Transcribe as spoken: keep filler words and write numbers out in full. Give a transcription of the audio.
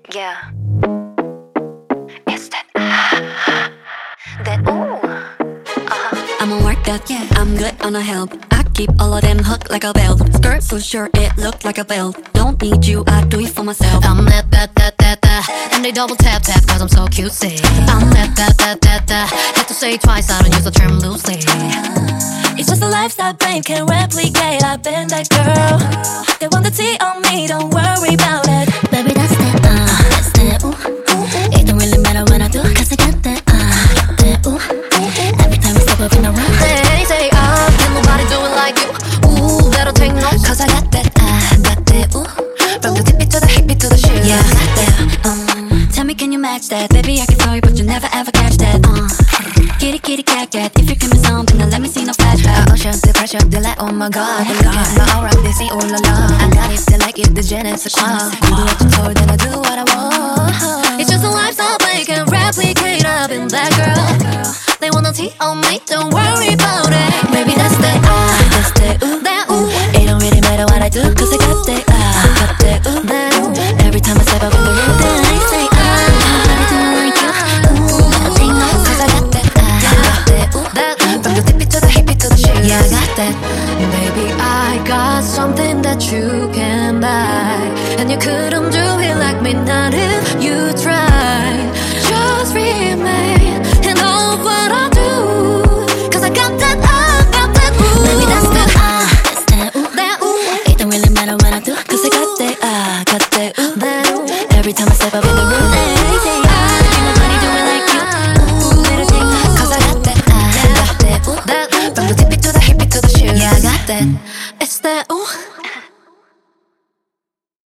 Yeah. It's that ah, that ooh. Uh-huh. I'ma work that, yeah, I'm good on a help. I keep all of them hooked like a belt. Skirt so short, it looked like a belt. Don't need you, I do it for myself. I'm that, that, that, that, that. And they double tap, tap, cause I'm so cutesy. I'm that, that, that, that, that. Had to say it twice, I don't use the term loosely. It's just a lifestyle brain can't replicate. I've been that girl. They want the tea on me, don't worry about it. Baby, that's that, uh, that's that, ooh, ooh. It don't really matter what I do, cause I got that, uh, that, ooh, ooh. Every time I step up in the room, They say, ah, can nobody do it like you. Ooh, that'll take notes. cause I got that, uh, got that, ooh. From the tippy to the hippie to the shoe. Yeah, I got that, um. Tell me, can you match that? Baby, I can throw you, but you never ever catch that, uh. Kitty, kitty, cat, cat. If you give me something, then let me see no flashback. Uh, ocean, the pressure, they like, oh my god. They look at my aura, they say, oh la la. I got it, they like it, the genesis quoi. You do what you're told, then I do what I want. It's just a lifestyle they can replicate. I've been that girl. They wanna tea on me, don't worry about it. Baby, that's that, ah, that's that, ooh, That ooh, It don't really matter what I do, cause I got that, ah, got that, ooh, that ooh. Every time I step up in the room, then I say, ah, nobody do it like you. Ooh, that'll take notes, cause I got that, ah, got that, ooh, That ooh. From the tippy to the hippie to the shoe. Yeah, I got that. Baby, I got something that you can buy. And you couldn't do it like me, not if you tried. Just remain and know what I do. Cause I got that, I got that ooh. Baby, that's that, ah, that's that, ooh, That ooh, It don't really matter what I do, cause I got that, ah, got that, ooh, that ooh. Every time I step up in the